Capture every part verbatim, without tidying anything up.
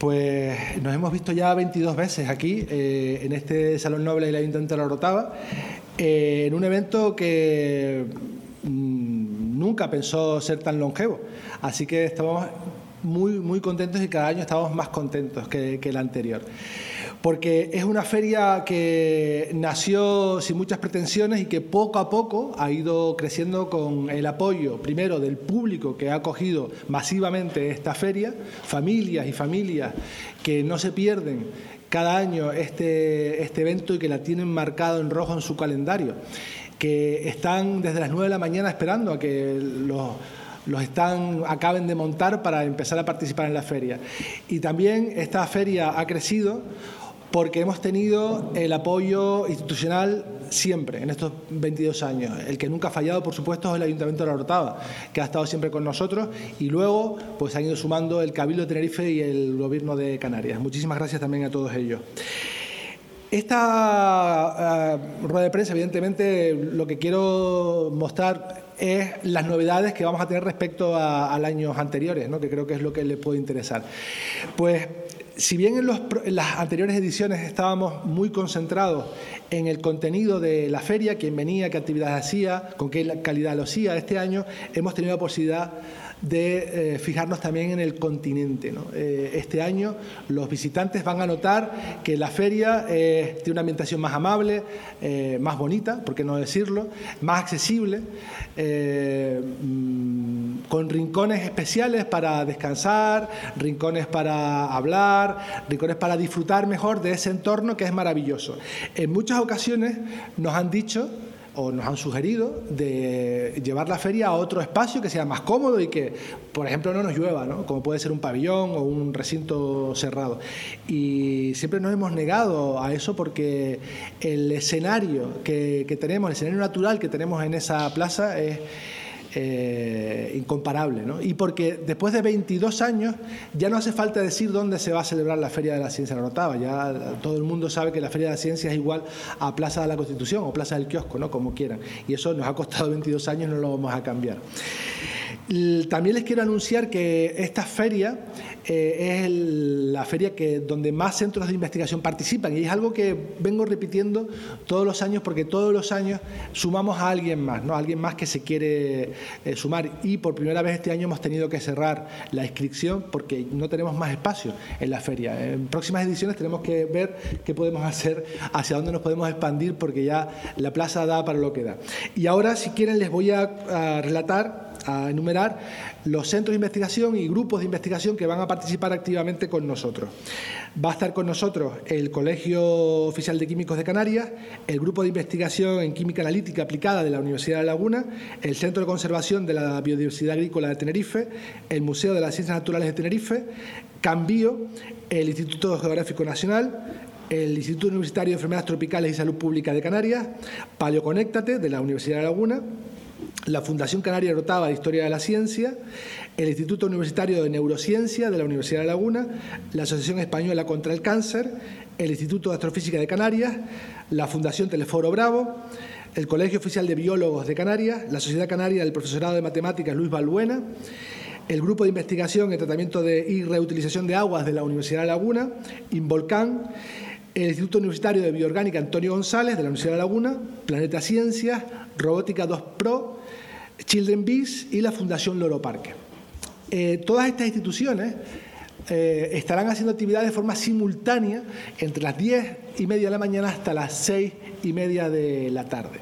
Pues nos hemos visto ya veintidós veces aquí, eh, en este Salón Noble del Ayuntamiento de La Orotava, eh, en un evento que mmm, nunca pensó ser tan longevo. Así que estamos muy, muy contentos y cada año estamos más contentos que, que el anterior. Porque es una feria que nació sin muchas pretensiones y que poco a poco ha ido creciendo con el apoyo, primero, del público que ha acogido masivamente esta feria, familias y familias que no se pierden cada año este, este evento y que la tienen marcado en rojo en su calendario, que están desde las nueve de la mañana esperando a que los... los están, acaben de montar para empezar a participar en la feria. Y también esta feria ha crecido porque hemos tenido el apoyo institucional siempre, en estos veintidós años. El que nunca ha fallado, por supuesto, es el Ayuntamiento de La Orotava, que ha estado siempre con nosotros, y luego pues han ido sumando el Cabildo de Tenerife y el Gobierno de Canarias. Muchísimas gracias también a todos ellos. Esta uh, rueda de prensa, evidentemente, lo que quiero mostrar es las novedades que vamos a tener respecto a, a años anteriores, ¿no? Que creo que es lo que les puede interesar. Pues, si bien en, los, en las anteriores ediciones estábamos muy concentrados en el contenido de la feria, quién venía, qué actividades hacía, con qué calidad lo hacía, este año hemos tenido la posibilidad de eh, fijarnos también en el continente, ¿no? Eh, este año los visitantes van a notar que la feria eh, tiene una ambientación más amable, eh, más bonita, por qué no decirlo, más accesible, eh, mmm, con rincones especiales para descansar, rincones para hablar, rincones para disfrutar mejor de ese entorno que es maravilloso. En muchas ocasiones nos han dicho o nos han sugerido de llevar la feria a otro espacio que sea más cómodo y que, por ejemplo, no nos llueva, ¿no? Como puede ser un pabellón o un recinto cerrado. Y siempre nos hemos negado a eso porque el escenario que, que tenemos, el escenario natural que tenemos en esa plaza es Eh, incomparable, ¿no? Y porque después de veintidós años ya no hace falta decir dónde se va a celebrar la Feria de la Ciencia de La Orotava. Ya todo el mundo sabe que la Feria de la Ciencia es igual a Plaza de la Constitución o Plaza del Kiosco, ¿no? Como quieran. Y eso nos ha costado veintidós años, no lo vamos a cambiar. También les quiero anunciar que esta feria eh, es el, la feria que, donde más centros de investigación participan, y es algo que vengo repitiendo todos los años porque todos los años sumamos a alguien más, ¿no? Alguien más que se quiere eh, sumar, y por primera vez este año hemos tenido que cerrar la inscripción porque no tenemos más espacio en la feria. En próximas ediciones tenemos que ver qué podemos hacer, hacia dónde nos podemos expandir, porque ya la plaza da para lo que da. Y ahora, si quieren, les voy a, a relatar, a enumerar los centros de investigación y grupos de investigación que van a participar activamente con nosotros. Va a estar con nosotros el Colegio Oficial de Químicos de Canarias, el Grupo de Investigación en Química Analítica Aplicada de la Universidad de La Laguna, el Centro de Conservación de la Biodiversidad Agrícola de Tenerife, el Museo de las Ciencias Naturales de Tenerife, Cambio, el Instituto Geográfico Nacional, el Instituto Universitario de Enfermedades Tropicales y Salud Pública de Canarias, Paleoconéctate de la Universidad de La Laguna, la Fundación Canaria Orotava de Historia de la Ciencia, el Instituto Universitario de Neurociencia de la Universidad de La Laguna, la Asociación Española contra el Cáncer, el Instituto de Astrofísica de Canarias, la Fundación Teleforo Bravo, el Colegio Oficial de Biólogos de Canarias, la Sociedad Canaria del Profesorado de Matemáticas Luis Balbuena, el Grupo de Investigación en Tratamiento de y Reutilización de Aguas de la Universidad de La Laguna, Involcán, el Instituto Universitario de Bioorgánica Antonio González de la Universidad de La Laguna, Planeta Ciencias, Robótica dos Pro, Children Bees y la Fundación Loro Parque. Eh, todas estas instituciones eh, estarán haciendo actividades de forma simultánea entre las diez y media de la mañana hasta las seis y media de la tarde.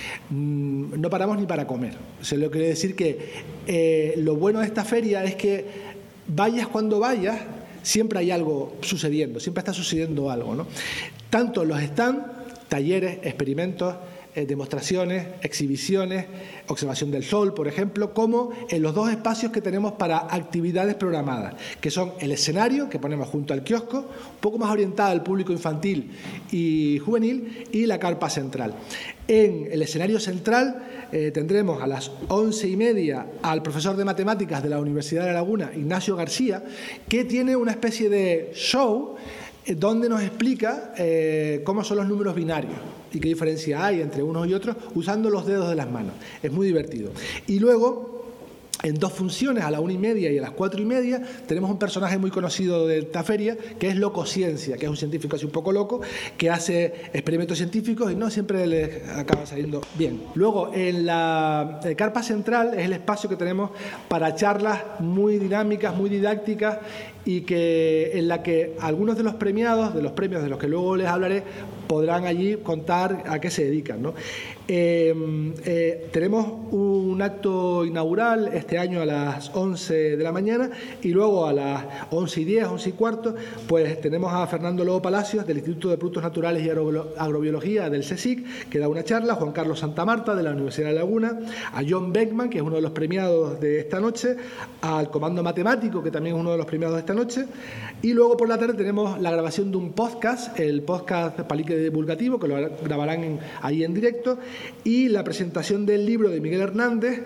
Mm, no paramos ni para comer. Se lo quiero decir que eh, lo bueno de esta feria es que vayas cuando vayas, siempre hay algo sucediendo, siempre está sucediendo algo, ¿no? Tanto los stands, talleres, experimentos, eh, demostraciones, exhibiciones, observación del sol, por ejemplo, como en los dos espacios que tenemos para actividades programadas, que son el escenario, que ponemos junto al kiosco, un poco más orientada al público infantil y juvenil, y la carpa central. En el escenario central eh, tendremos a las once y media al profesor de matemáticas de la Universidad de La Laguna, Ignacio García, que tiene una especie de show eh, donde nos explica eh, cómo son los números binarios y qué diferencia hay entre unos y otros usando los dedos de las manos. Es muy divertido. Y luego en dos funciones, a la una y media y a las cuatro y media, tenemos un personaje muy conocido de esta feria, que es Loco Ciencia, que es un científico así un poco loco, que hace experimentos científicos y no siempre les acaba saliendo bien. Luego, en la carpa central es el espacio que tenemos para charlas muy dinámicas, muy didácticas, y que en la que algunos de los premiados, de los premios de los que luego les hablaré, podrán allí contar a qué se dedican, ¿no? Eh, eh, tenemos un acto inaugural este año a las once de la mañana y luego a las once y diez, once y cuarto, pues tenemos a Fernando Lobo Palacios del Instituto de Productos Naturales y Agrobiología del CSIC, que da una charla, Juan Carlos Santamarta de la Universidad de La Laguna, a John Beckman, que es uno de los premiados de esta noche, al Comando Matemático, que también es uno de los premiados de esta noche, y luego por la tarde tenemos la grabación de un podcast, el podcast Palique Divulgativo, que lo grabarán en, ahí en directo, y la presentación del libro de Miguel Hernández,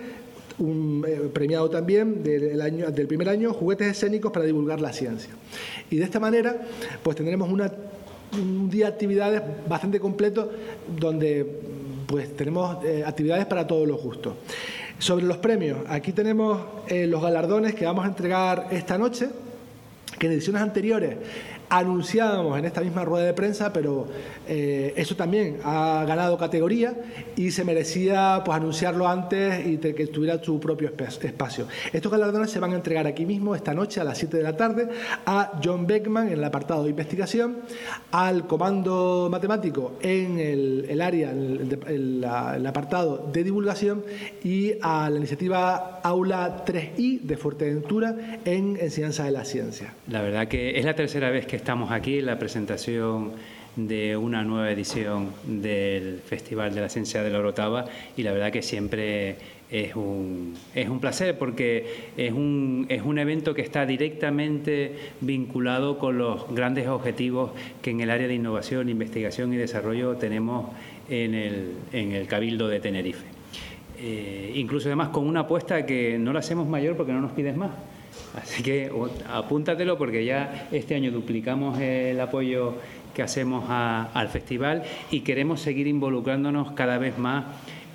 un eh, premiado también del, año, del primer año, Juguetes escénicos para divulgar la ciencia. Y de esta manera, pues tendremos una, un día de actividades bastante completo, donde pues tenemos eh, actividades para todos los gustos. Sobre los premios, aquí tenemos eh, los galardones que vamos a entregar esta noche, que en ediciones anteriores anunciábamos en esta misma rueda de prensa, pero eh, eso también ha ganado categoría y se merecía pues anunciarlo antes y que tuviera su propio espacio. Estos galardones se van a entregar aquí mismo esta noche a las siete de la tarde a John Beckman en el apartado de investigación, al Comando Matemático en el, el área, el, el, la, el apartado de divulgación, y a la iniciativa Aula tres i de Fuerteventura en enseñanza de la ciencia. La verdad que es la tercera vez que estamos aquí en la presentación de una nueva edición del Festival de la Ciencia de la Orotava, y la verdad que siempre es un, es un placer, porque es un, es un evento que está directamente vinculado con los grandes objetivos que en el área de innovación, investigación y desarrollo tenemos en el, en el Cabildo de Tenerife. Eh, incluso además con una apuesta que no la hacemos mayor porque no nos pides más. Así que apúntatelo, porque ya este año duplicamos el apoyo que hacemos a, al festival y queremos seguir involucrándonos cada vez más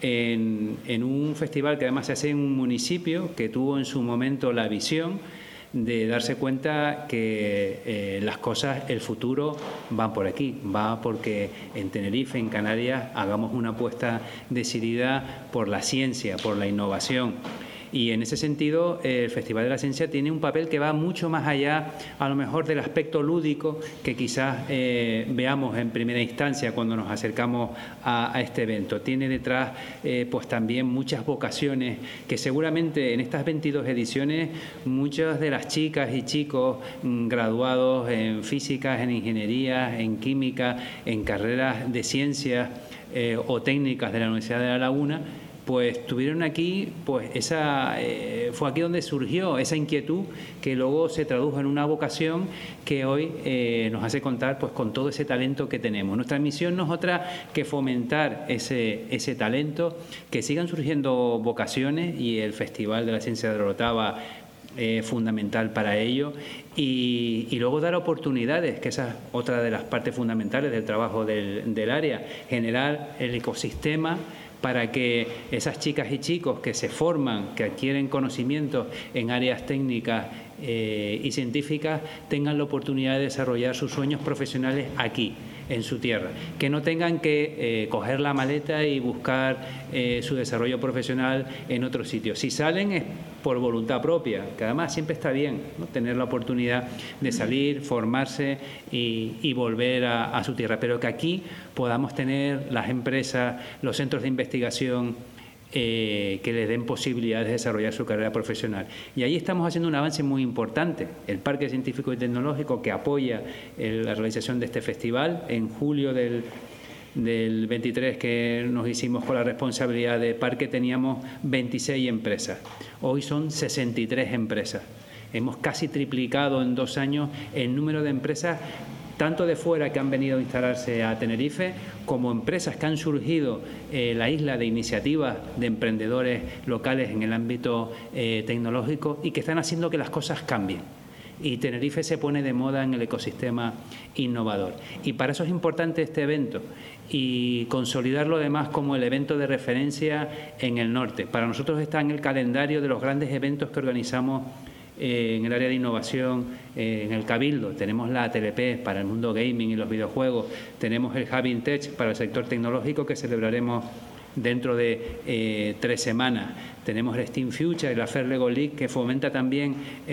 en, en un festival que además se hace en un municipio que tuvo en su momento la visión de darse cuenta que eh, las cosas, el futuro van por aquí, va porque en Tenerife, en Canarias, hagamos una apuesta decidida por la ciencia, por la innovación. Y en ese sentido, el Festival de la Ciencia tiene un papel que va mucho más allá, a lo mejor, del aspecto lúdico que quizás eh, veamos en primera instancia cuando nos acercamos a, a este evento. Tiene detrás eh, pues también muchas vocaciones que seguramente en estas veintidós ediciones muchas de las chicas y chicos mmm, graduados en físicas, en ingeniería, en química, en carreras de ciencias eh, o técnicas de la Universidad de La Laguna, pues tuvieron aquí, pues esa eh, fue aquí donde surgió esa inquietud que luego se tradujo en una vocación que hoy eh, nos hace contar pues con todo ese talento que tenemos. Nuestra misión no es otra que fomentar ese, ese talento, que sigan surgiendo vocaciones, y el Festival de la Ciencia de la Orotava es fundamental para ello, y, y luego dar oportunidades, que esa es otra de las partes fundamentales del trabajo del, del área, generar el ecosistema para que esas chicas y chicos que se forman, que adquieren conocimientos en áreas técnicas eh, y científicas, tengan la oportunidad de desarrollar sus sueños profesionales aquí, en su tierra, que no tengan que eh, coger la maleta y buscar eh, su desarrollo profesional en otro sitio. Si salen es por voluntad propia, que además siempre está bien, ¿no?, tener la oportunidad de salir, formarse y, y volver a, a su tierra, pero que aquí podamos tener las empresas, los centros de investigación eh, que les den posibilidades de desarrollar su carrera profesional. Y ahí estamos haciendo un avance muy importante. El Parque Científico y Tecnológico, que apoya el, la realización de este festival, en julio del del veintitrés, que nos hicimos con la responsabilidad de parque, teníamos veintiséis empresas. Hoy son sesenta y tres empresas. Hemos casi triplicado en dos años el número de empresas, tanto de fuera que han venido a instalarse a Tenerife, como empresas que han surgido en la isla de iniciativas de emprendedores locales en el ámbito eh, tecnológico, y que están haciendo que las cosas cambien. y Tenerife se pone de moda en el ecosistema innovador. Y para eso es importante este evento y consolidarlo además como el evento de referencia en el norte. Para nosotros está en el calendario de los grandes eventos que organizamos eh, en el área de innovación, eh, en el Cabildo. Tenemos la A T L P para el mundo gaming y los videojuegos, tenemos el Hub in Tech para el sector tecnológico que celebraremos dentro de eh, tres semanas. Tenemos el Steam Future y la Fair Lego League, que fomenta también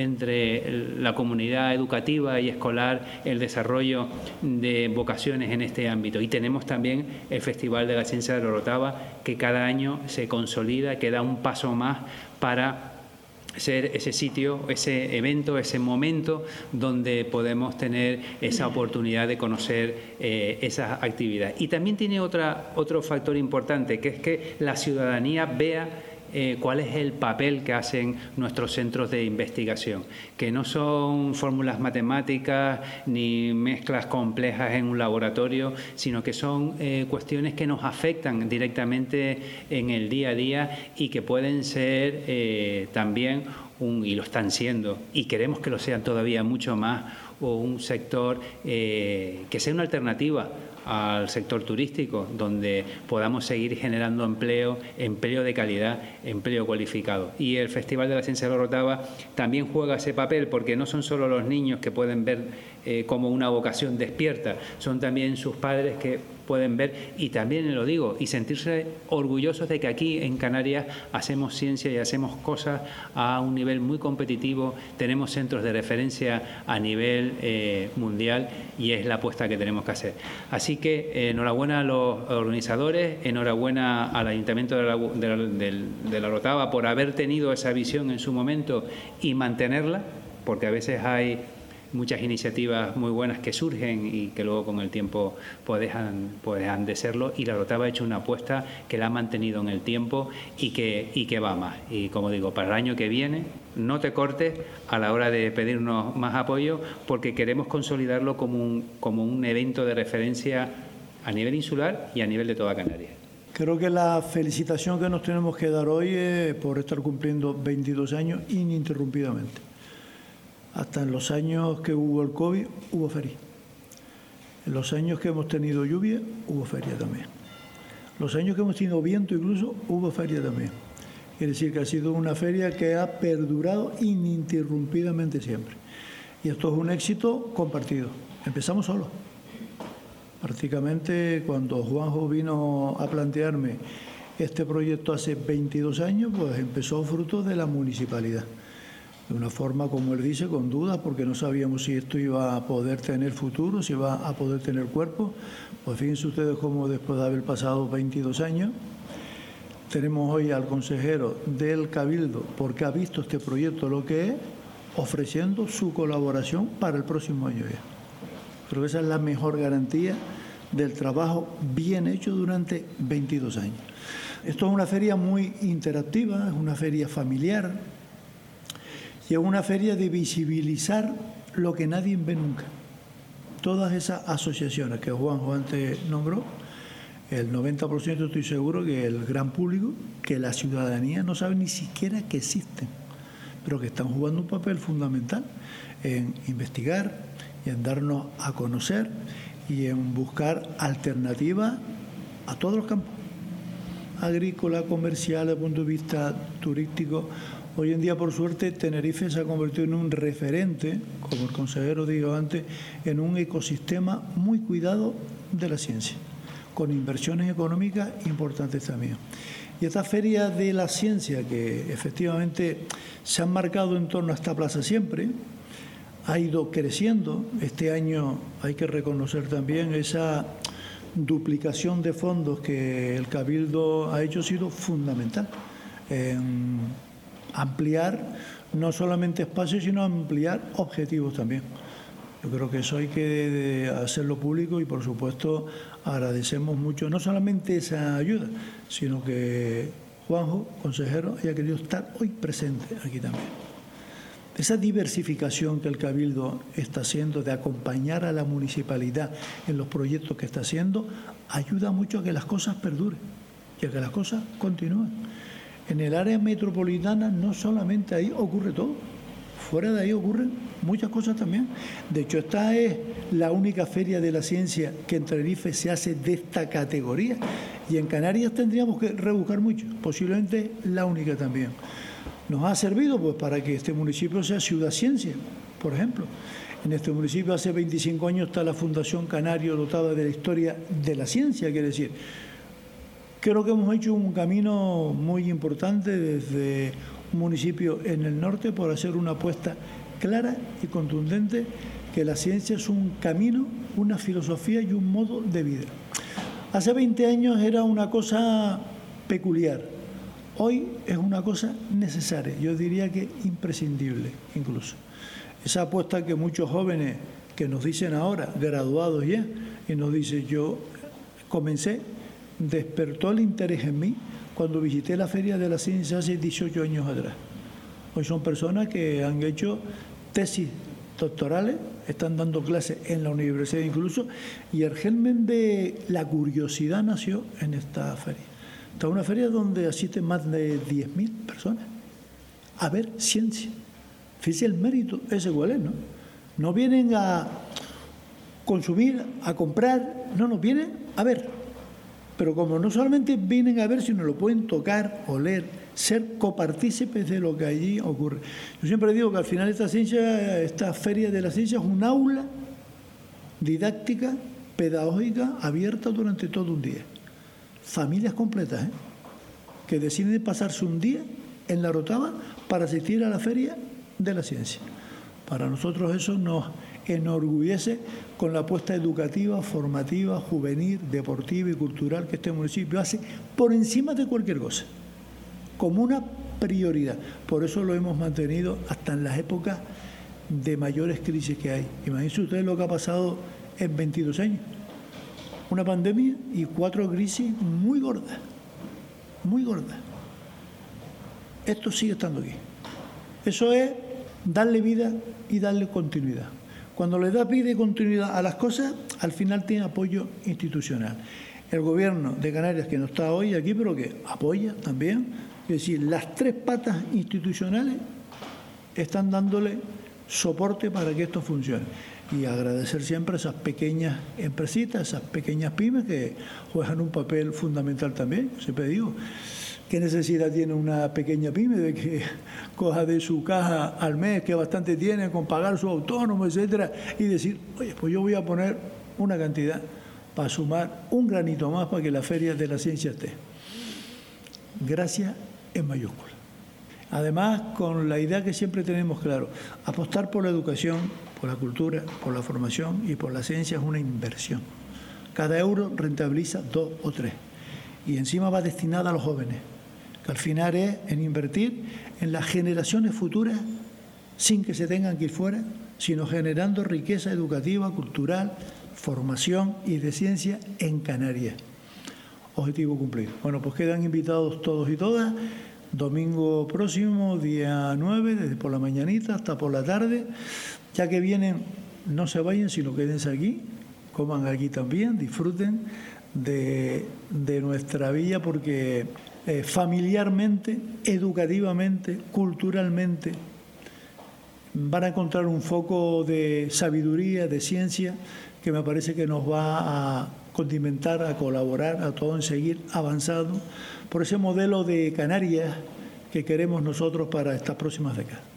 entre la comunidad educativa y escolar el desarrollo de vocaciones en este ámbito. Y tenemos también el Festival de la Ciencia de la Orotava, que cada año se consolida, que da un paso más para ser ese sitio, ese evento, ese momento donde podemos tener esa oportunidad de conocer eh, esas actividades. Y también tiene otra, otro factor importante, que es que la ciudadanía vea Eh, cuál es el papel que hacen nuestros centros de investigación, que no son fórmulas matemáticas ni mezclas complejas en un laboratorio, sino que son eh, cuestiones que nos afectan directamente en el día a día y que pueden ser eh, también, un, y lo están siendo, y queremos que lo sean todavía mucho más, o un sector eh, que sea una alternativa al sector turístico, donde podamos seguir generando empleo, empleo de calidad, empleo cualificado. Y el Festival de la Ciencia de la Orotava también juega ese papel, porque no son solo los niños que pueden ver eh, como una vocación despierta, son también sus padres que pueden ver, y también lo digo, y sentirse orgullosos de que aquí en Canarias hacemos ciencia y hacemos cosas a un nivel muy competitivo, tenemos centros de referencia a nivel eh, mundial, y es la apuesta que tenemos que hacer. Así que eh, enhorabuena a los organizadores, enhorabuena al Ayuntamiento de la, de la, de, de la Orotava por haber tenido esa visión en su momento y mantenerla, porque a veces hay muchas iniciativas muy buenas que surgen y que luego con el tiempo pues dejan, pues dejan de serlo, y la Orotava ha hecho una apuesta que la ha mantenido en el tiempo y que, y que va más. Y como digo, para el año que viene no te cortes a la hora de pedirnos más apoyo, porque queremos consolidarlo como un, como un evento de referencia a nivel insular y a nivel de toda Canarias. Creo que la felicitación que nos tenemos que dar hoy es por estar cumpliendo veintidós años ininterrumpidamente. Hasta en los años que hubo el COVID, hubo feria. En los años que hemos tenido lluvia, hubo feria también. Los años que hemos tenido viento incluso, hubo feria también. Quiere decir que ha sido una feria que ha perdurado ininterrumpidamente siempre. Y esto es un éxito compartido. Empezamos solos. Prácticamente cuando Juanjo vino a plantearme este proyecto hace veintidós años, pues empezó fruto de la municipalidad. De una forma, como él dice, con dudas, porque no sabíamos si esto iba a poder tener futuro, si iba a poder tener cuerpo. Pues fíjense ustedes cómo después de haber pasado veintidós años, tenemos hoy al consejero del Cabildo, porque ha visto este proyecto lo que es, ofreciendo su colaboración para el próximo año ya. Creo que esa es la mejor garantía del trabajo bien hecho durante veintidós años. Esto es una feria muy interactiva, es una feria familiar, y es una feria de visibilizar lo que nadie ve nunca. Todas esas asociaciones que Juanjo antes nombró, el noventa por ciento estoy seguro que el gran público, que la ciudadanía no sabe ni siquiera que existen, pero que están jugando un papel fundamental en investigar y en darnos a conocer y en buscar alternativas a todos los campos, agrícola, comercial, desde el punto de vista turístico. Hoy en día, por suerte, Tenerife se ha convertido en un referente, como el consejero dijo antes, en un ecosistema muy cuidado de la ciencia, con inversiones económicas importantes también. Y esta feria de la ciencia, que efectivamente se han marcado en torno a esta plaza siempre, ha ido creciendo. Este año hay que reconocer también esa duplicación de fondos que el Cabildo ha hecho, ha sido fundamental en ampliar no solamente espacios, sino ampliar objetivos también. Yo creo que eso hay que hacerlo público y, por supuesto, agradecemos mucho no solamente esa ayuda, sino que Juanjo, consejero, haya querido estar hoy presente aquí también. Esa diversificación que el Cabildo está haciendo de acompañar a la municipalidad en los proyectos que está haciendo ayuda mucho a que las cosas perduren y a que las cosas continúen. En el área metropolitana no solamente ahí ocurre todo. fuera de ahí ocurren muchas cosas también. De hecho, esta es la única feria de la ciencia que en Tenerife se hace de esta categoría. Y en Canarias tendríamos que rebuscar mucho, posiblemente la única también. Nos ha servido pues para que este municipio sea ciudad ciencia, por ejemplo. En este municipio hace veinticinco años está la Fundación Canario Orotava de la historia de la ciencia, quiere decir. Creo que hemos hecho un camino muy importante desde un municipio en el norte por hacer una apuesta clara y contundente que la ciencia es un camino, una filosofía y un modo de vida. Hace veinte años era una cosa peculiar, hoy es una cosa necesaria, yo diría que imprescindible incluso. Esa apuesta que muchos jóvenes que nos dicen ahora, graduados ya, y nos dicen, yo comencé, despertó el interés en mí cuando visité la Feria de la Ciencia hace dieciocho años atrás. Hoy son personas que han hecho tesis doctorales, están dando clases en la universidad incluso, y el germen de la curiosidad nació en esta feria. Esta es una feria donde asisten más de diez mil personas a ver ciencia. Fíjese el mérito ese cuál es, ¿no? No vienen a consumir, a comprar, no, no, vienen a ver. Pero como no solamente vienen a ver, sino lo pueden tocar, oler, ser copartícipes de lo que allí ocurre. Yo siempre digo que al final esta ciencia, esta feria de la ciencia es un aula didáctica, pedagógica, abierta durante todo un día. Familias completas, ¿eh? que deciden pasarse un día en la Orotava para asistir a la feria de la ciencia. Para nosotros eso nos enorgullece con la apuesta educativa, formativa, juvenil, deportiva y cultural que este municipio hace por encima de cualquier cosa, como una prioridad. Por eso lo hemos mantenido hasta en las épocas de mayores crisis que hay. Imagínense ustedes lo que ha pasado en veintidós años. Una pandemia y cuatro crisis muy gordas, muy gordas. Esto sigue estando aquí. Eso es darle vida y darle continuidad. Cuando le da vida y continuidad a las cosas, al final tiene apoyo institucional. El gobierno de Canarias, que no está hoy aquí, pero que apoya también, es decir, las tres patas institucionales están dándole soporte para que esto funcione. Y agradecer siempre a esas pequeñas empresitas, esas pequeñas pymes que juegan un papel fundamental también. Siempre digo, ¿qué necesidad tiene una pequeña pyme de que coja de su caja al mes, que bastante tiene, con pagar su autónomo, etcétera, y decir, oye, pues yo voy a poner una cantidad para sumar un granito más para que la Feria de la Ciencia esté? Gracias en mayúscula. Además, con la idea que siempre tenemos claro, apostar por la educación, por la cultura, por la formación y por la ciencia es una inversión. Cada euro rentabiliza dos o tres. Y encima va destinada a los jóvenes, que al final es en invertir en las generaciones futuras sin que se tengan que ir fuera, sino generando riqueza educativa, cultural, formación y de ciencia en Canarias. Objetivo cumplido. Bueno, pues quedan invitados todos y todas. Domingo próximo, día nueve, desde por la mañanita hasta por la tarde. Ya que vienen, no se vayan, sino quédense aquí, coman aquí también, disfruten de, de nuestra villa, porque eh, familiarmente, educativamente, culturalmente, van a encontrar un foco de sabiduría, de ciencia, que me parece que nos va a condimentar, a colaborar, a todos en seguir avanzando por ese modelo de Canarias que queremos nosotros para estas próximas décadas.